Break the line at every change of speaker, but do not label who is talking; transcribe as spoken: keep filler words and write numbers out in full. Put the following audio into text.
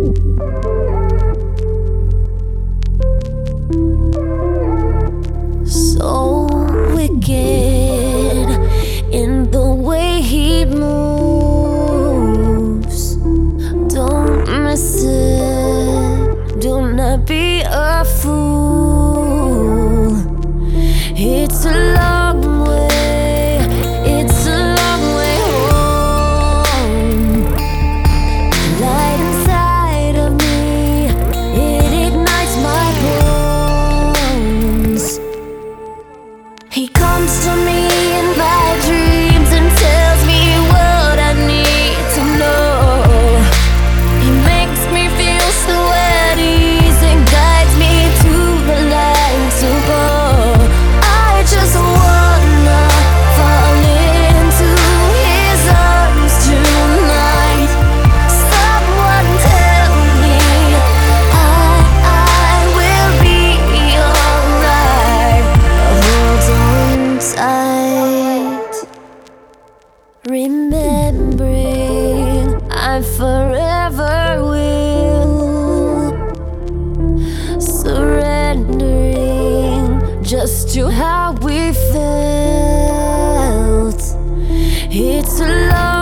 So wicked in the way he moves. Don't miss it, do not be a fool. It's a long way, it's a long way home. Light inside of me, it ignites my bones. He comes to me in my dreams and tells me what I need to know. He makes me feel so at ease and guides me to the light to go. I just wanna fall into his arms tonight. Someone tell me I, I will be alright. Hold on tight, remembering I forever will, surrendering just to how we felt. It's a long